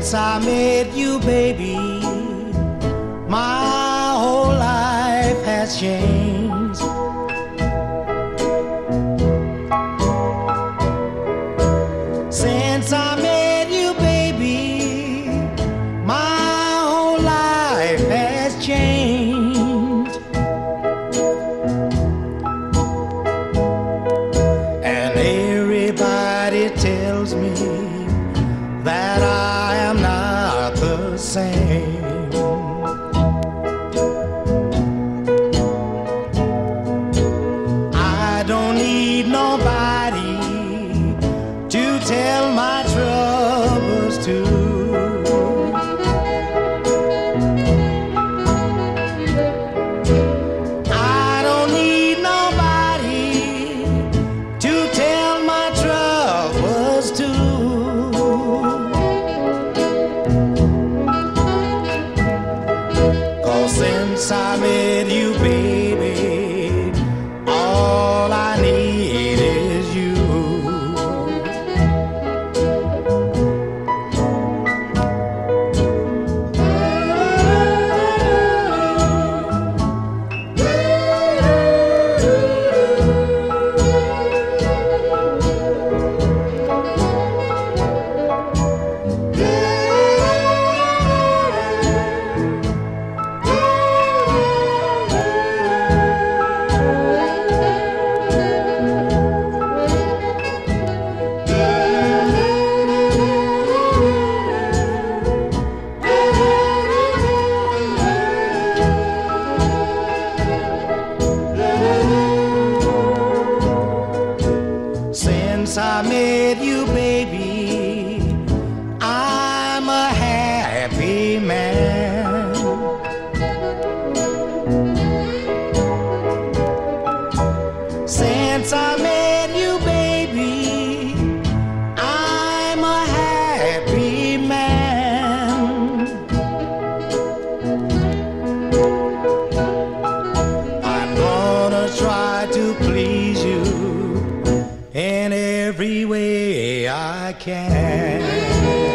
Since I met you, baby, my whole life has changed. Since I met you, baby, my whole life has changed. And everybody tells me that I am not the same. I don't need nobody to tell my troubles to. I don't need nobody to tell my troubles to. 'Cause since I met you, baby, all I need is you. Since I met you, baby, I'm a happy man. Since I met you, baby, I'm a happy man. I'm gonna try to please you in every way I can.